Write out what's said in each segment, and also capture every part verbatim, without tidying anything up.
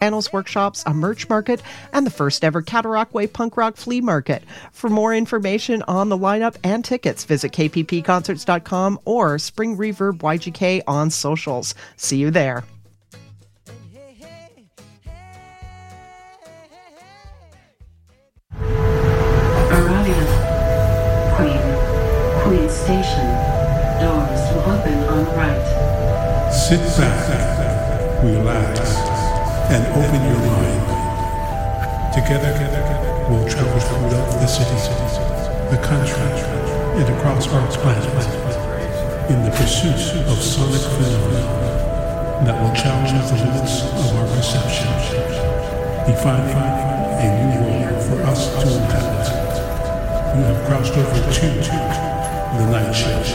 panels, workshops, a merch market, and the first ever Cataract Way Punk Rock Flea Market. For more information on the lineup and tickets, visit k p p concerts dot com or Spring Reverb Y G K on socials. See you there. Arriving. Queen. Queen Station. Doors will open on the right. Sit back, relax, and open your mind. Together, we'll travel throughout the city, the country, and across our planet in the pursuit of sonic phenomena that will challenge the limits of our perception, defining a new world for us to inhabit. You have crossed over to the night shift.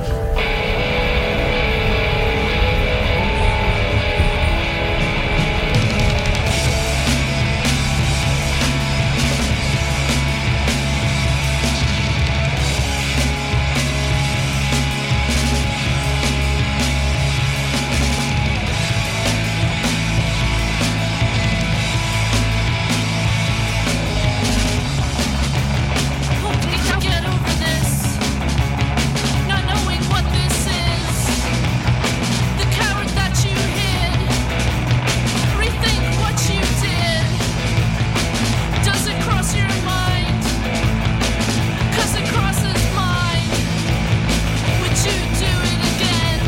Get over this. Not knowing what this is. The coward that you hid. Rethink what you did. Does it cross your mind? 'Cause it crosses mine. Would you do it again?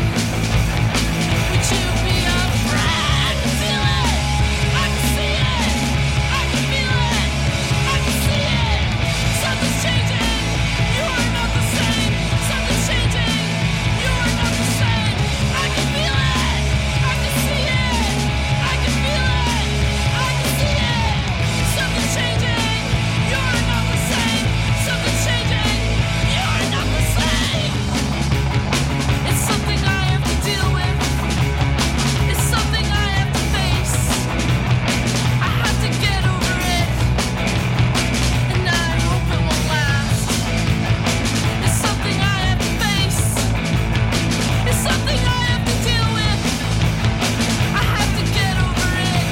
Would you be afraid? I can feel it. I can see it. I can feel it. I can see it. Something's changing. You are not the same. Something's changing. You are not the same. I can feel it. I can see it. I can feel it. I can see it. Something's changing. You are not the same. Something's changing. You are not the same. It's something I have to deal with. It's something I have to face. I have to get over it. And I hope it won't last. It's something I have to face. It's something I have to deal with. I have to get over it.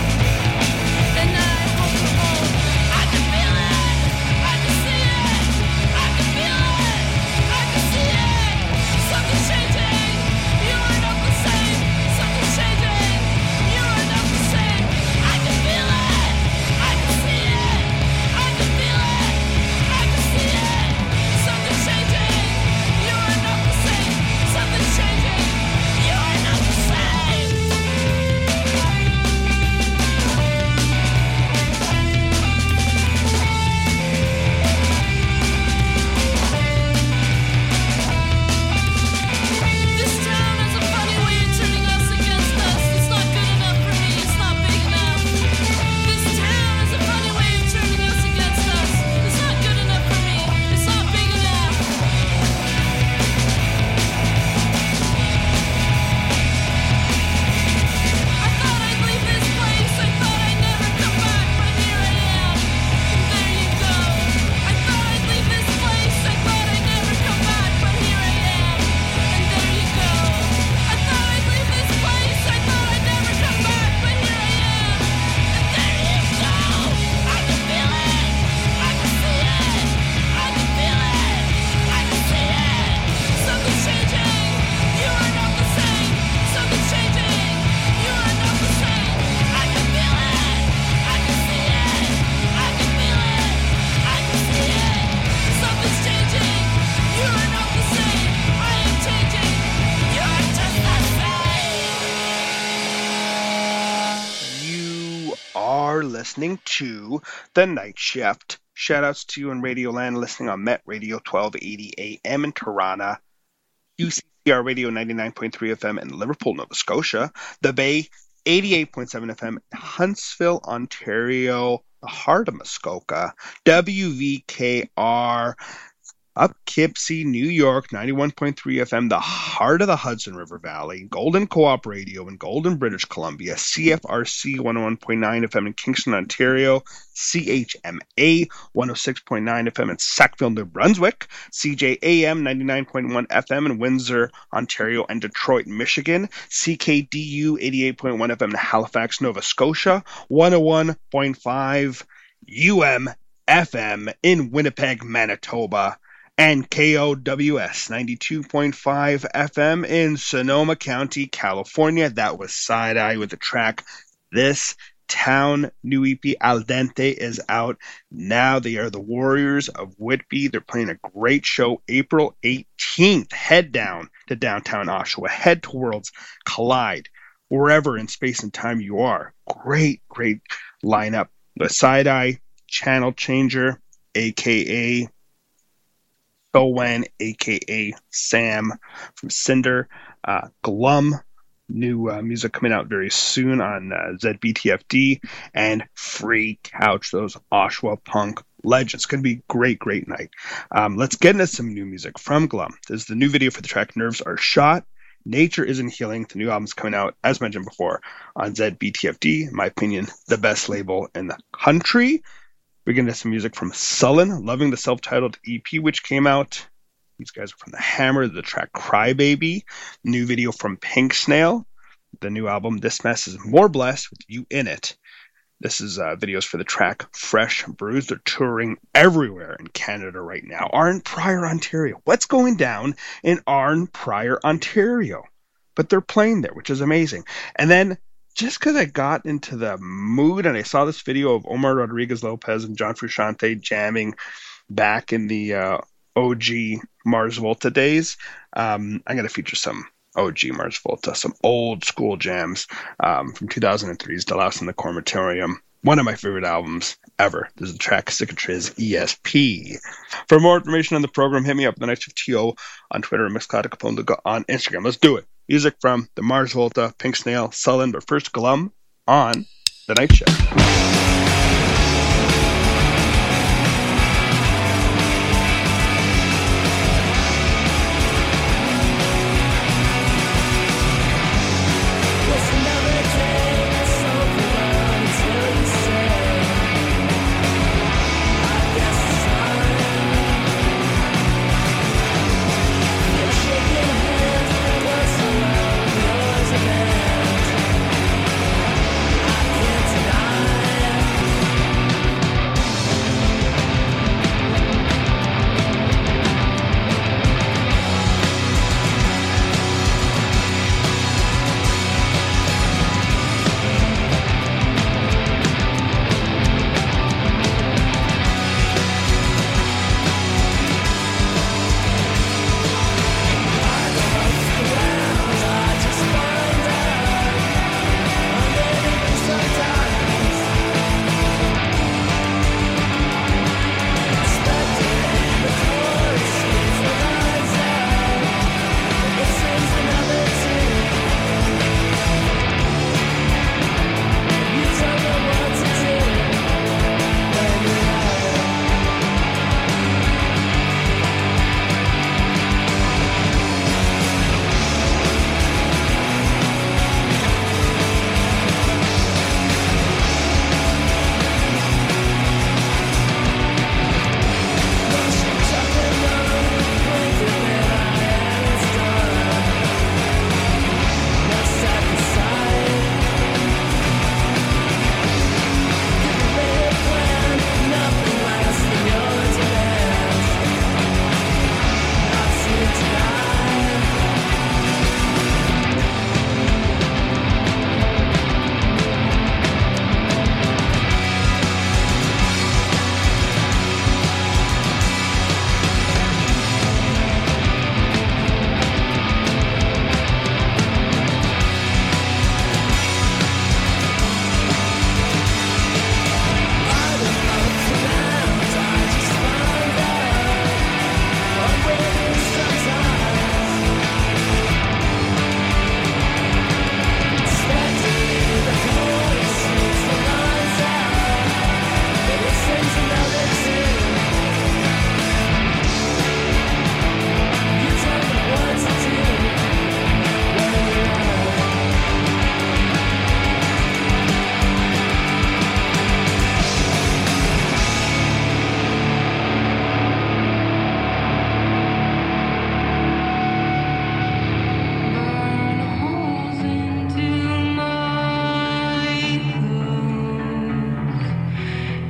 And I hope it won't. I can feel it. I can see it. I can feel it. I can see it. Something's changing. You are not the same. Something's changing. You are not the same. I can feel it. I can see it. I can feel it. I can see it. Something's changing. You are not the same. Something's changing. You are not the same. This town has a funny way of turning us against us. It's not good enough for me. It's not big enough. This town has a funny way of turning us against us. It's not good enough for me. It's not big enough. I thought I'd leave this place. I thought I'd never come back, but here I am. And there you go. I thought I'd leave this place. I thought I'd never come back, but here I am. And there you go. I thought I'd leave this place. I thought I'd never come back, but here I am. And there you go. I can feel it. I can see it. I can feel it. I can see it. Something's changing. You are not the same. Something's changing. You are not the same. I can feel it. I can see it. I can feel it. I can see it. Something's changing. You are not the same. I am changing. You are just the same. You are listening to The Night Shift. Shoutouts to you in Radioland listening on Met Radio twelve eighty A M in Toronto, U C C R Radio ninety-nine point three F M in Liverpool, Nova Scotia, The Bay eighty-eight point seven F M in Huntsville, Ontario, the heart of Muskoka, W V K R Poughkeepsie, New York, ninety-one point three F M, the heart of the Hudson River Valley, Golden Co-op Radio in Golden, British Columbia, C F R C one oh one point nine F M in Kingston, Ontario, C H M A one oh six point nine F M in Sackville, New Brunswick, C J A M ninety-nine point one F M in Windsor, Ontario, and Detroit, Michigan, C K D U eighty-eight point one F M in Halifax, Nova Scotia, one oh one point five U M F M in Winnipeg, Manitoba, and K O W S ninety-two point five F M in Sonoma County, California. That was Side Eye with the track This Town. New E P Al Dente is out now. They are the Warriors of Whitby. They're playing a great show April eighteenth. Head down to downtown Oshawa. Head to Worlds Collide, wherever in space and time you are. Great, great lineup. The Side Eye, Channel Changer, a k a. Bowen, a k a. Sam from Cinder, uh, Glum, new uh, music coming out very soon on uh, Z B T F D, and Free Couch, those Oshawa punk legends. It's going to be a great, great night. Um, let's get into some new music from Glum. This is the new video for the track Nerves Are Shot. Nature Isn't Healing. The new album's coming out, as mentioned before, on Z B T F D. In my opinion, the best label in the country. We're getting some music from Sullen, loving the self-titled E P, which came out. These guys are from The Hammer, the track Crybaby. New video from Pink Snail. The new album, This Mess Is More Blessed, with You In It. This is uh, videos for the track Fresh Brews. They're touring everywhere in Canada right now. Arn Prior, Ontario. What's going down in Arn Prior, Ontario? But they're playing there, which is amazing. And then, just because I got into the mood and I saw this video of Omar Rodriguez Lopez and John Frusciante jamming back in the uh, O G Mars Volta days, um, I'm going to feature some O G Mars Volta, some old school jams um, from two thousand three's Delouse in the Cormatorium. One of my favorite albums ever. This is the track Cicatriz E S P. For more information on the program, hit me up, The Night Shift T O on Twitter and Mixcloud Caponga on Instagram. Let's do it. Music from the Mars Volta, Pink Snail, Sullen, but first Glum on The Night Shift. I can't deny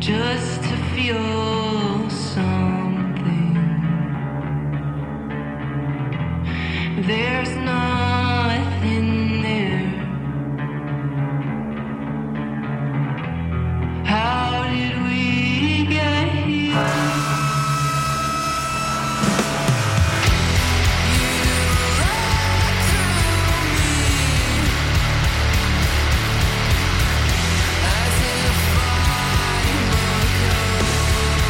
just to feel something. There's nothing there. How did we get here? As if I look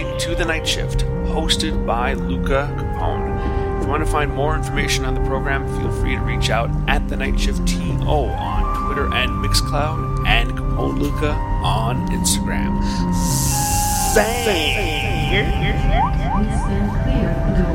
listening to The Night Shift, hosted by Luca Capone. If you want to find more information on the program, feel free to reach out at The Night Shift T O on Twitter and Mixcloud, and Capone Luca on Instagram. Say. Please stand clear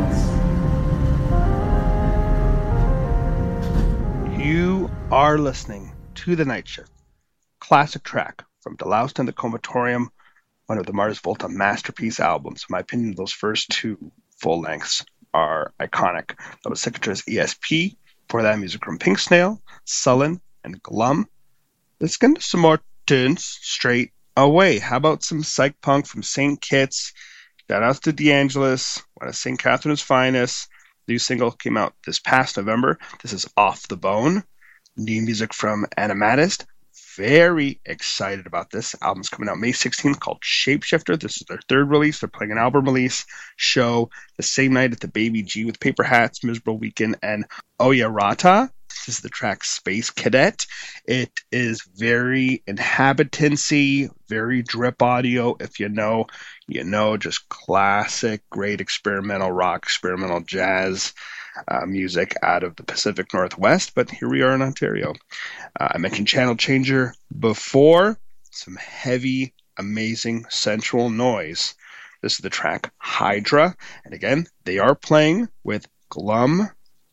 of the doors. You are listening to The Night Shift, classic track from Deloused and the Comatorium, one of the Mars Volta masterpiece albums. In my opinion, those first two full lengths are iconic. That was Cicatrice E S P. Before that, music from Pink Snail, Sullen, and Glum. Let's get into some more tunes straight away. How about some psych punk from Saint Kitts? Shout outs to DeAngelis, one of Saint Catherine's finest. New single came out this past November. This is Off the Bone. New music from Animatist. Very excited about this. Album's coming out May sixteenth, called Shapeshifter. This is their third release. They're playing an album release show the same night at the Baby G with Paper Hats, Miserable Weekend, and Oyarata. This is the track Space Cadet. It is very inhabitancy, very drip audio. If you know, you know, just classic, great experimental rock, experimental jazz uh, music out of the Pacific Northwest. But here we are in Ontario. Uh, I mentioned Channel Changer before. Some heavy, amazing, sensual noise. This is the track Hydra. And again, they are playing with Glum,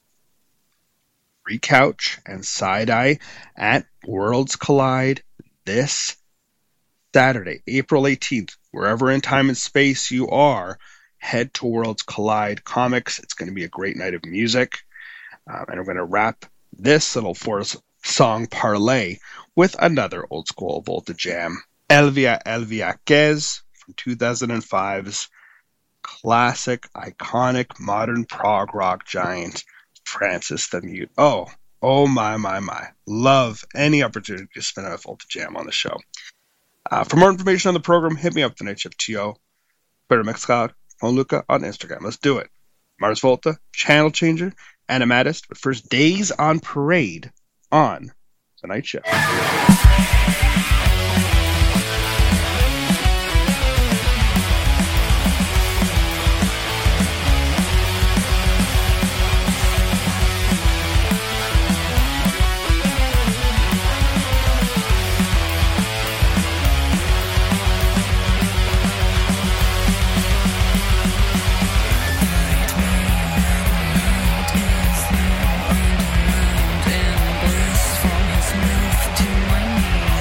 Free Couch, and Side Eye at Worlds Collide this Saturday, April eighteenth. Wherever in time and space you are, head to Worlds Collide Comics. It's going to be a great night of music. Um, and I'm going to wrap this little four-song parlay with another old-school Volta jam. Elvia Elviaquez from two thousand five's classic, iconic, modern prog rock giant, Francis the Mute. Oh, oh my, my, my. Love any opportunity to spin a Volta jam on the show. Uh, for more information on the program, hit me up, The Night Shift T O, Twitter, Mixcloud, on Luca on Instagram. Let's do it. Mars Volta, Channel Changer, Animatist, but first, Days on Parade on The Night Shift. From his mouth to my knees.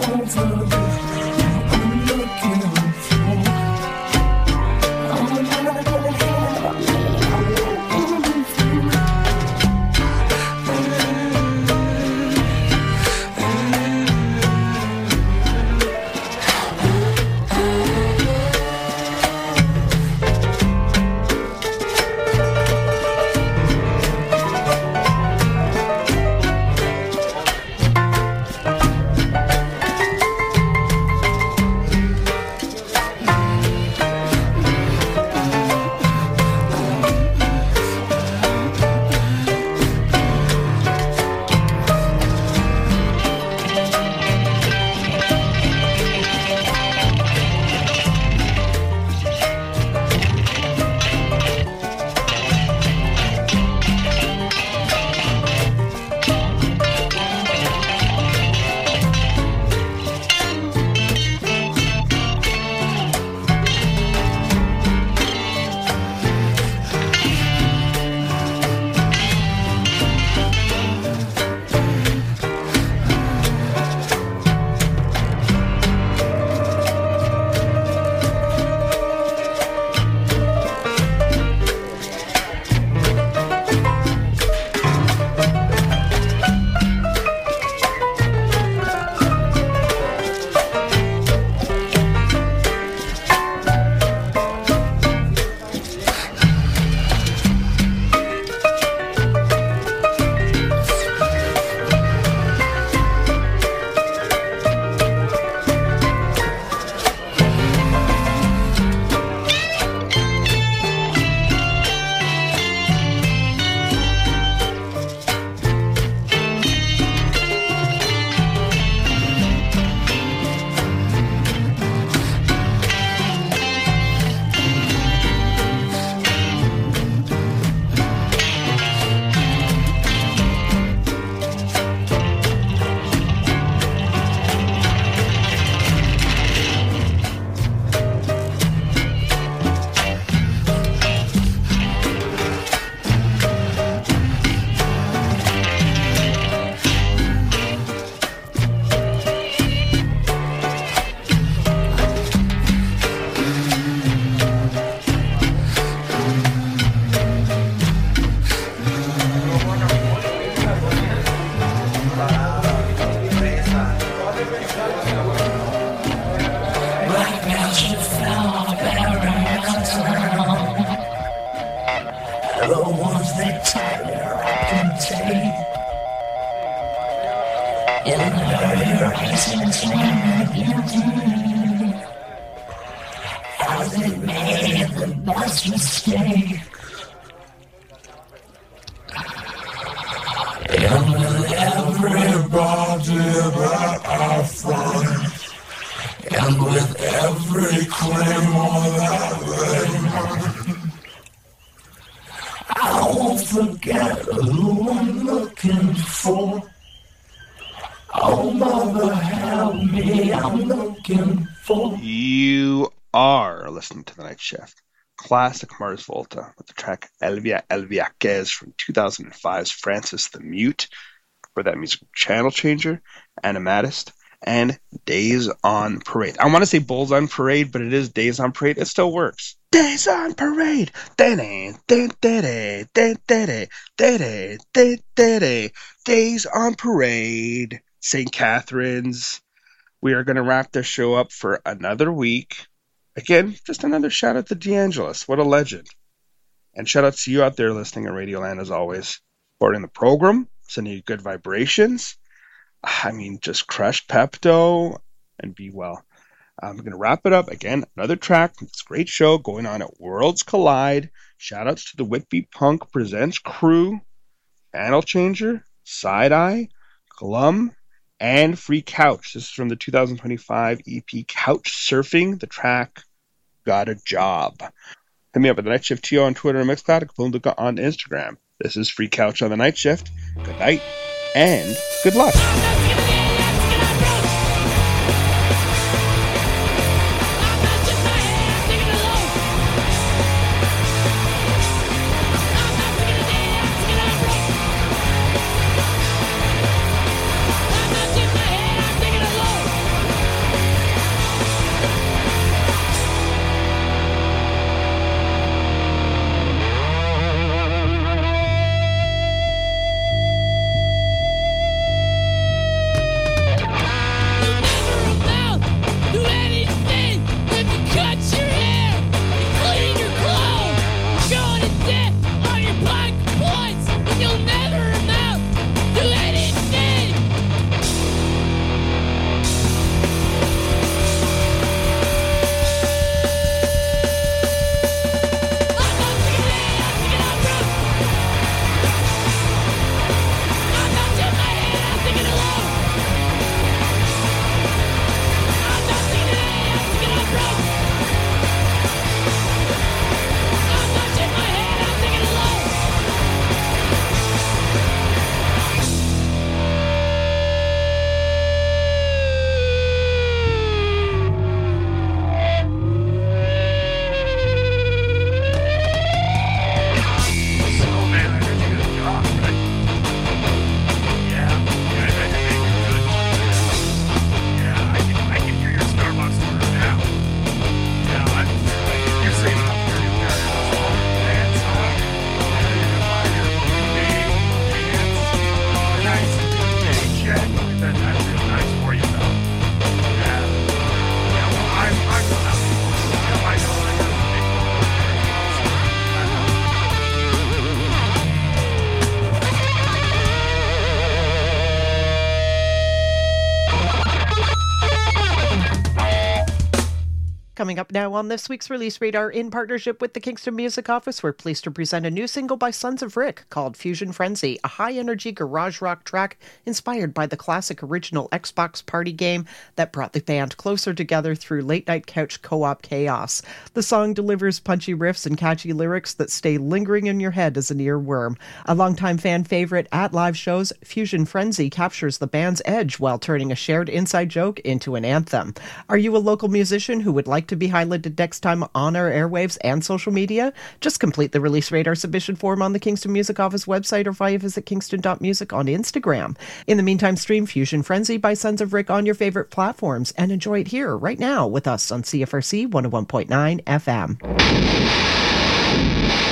You are listening to The Night Shift. Classic Mars Volta with the track Elvia Elviaquez from two thousand five's Francis the Mute for that musical channel changer, Animatist, and Days on Parade. I want to say Bulls on Parade, but it is Days on Parade. It still works. Days on Parade. Days on Parade. Saint Catharines. We are going to wrap this show up for another week. Again, just another shout out to DeAngelis. What a legend. And shout out to you out there listening at Radioland as always. Supporting the program, sending you good vibrations. I mean, just crush Pepto and be well. I'm going to wrap it up. Again, another track from this great show going on at Worlds Collide. Shout outs to the Whitby Punk Presents crew, Channel Changer, Side Eye, Glum, and Free Couch. This is from the two thousand twenty-five E P Couch Surfing, the track Got a Job. Hit me up at The Night Shift T O on Twitter and Mixcloud, Luca on Instagram. This is Free Couch on The Night Shift. Good night and good luck. Coming up now on this week's Release Radar, in partnership with the Kingston Music Office, we're pleased to present a new single by Sons of Rick called Fusion Frenzy, a high-energy garage rock track inspired by the classic original Xbox party game that brought the band closer together through late-night couch co-op chaos. The song delivers punchy riffs and catchy lyrics that stay lingering in your head as an earworm. A longtime fan favorite at live shows, Fusion Frenzy captures the band's edge while turning a shared inside joke into an anthem. Are you a local musician who would like to be highlighted next time on our airwaves and social media? Just complete the Release Radar submission form on the Kingston Music Office website or via visit kingston dot music on Instagram. In the meantime, stream Fusion Frenzy by Sons of Rick on your favorite platforms and enjoy it here right now with us on C F R C one oh one point nine F M.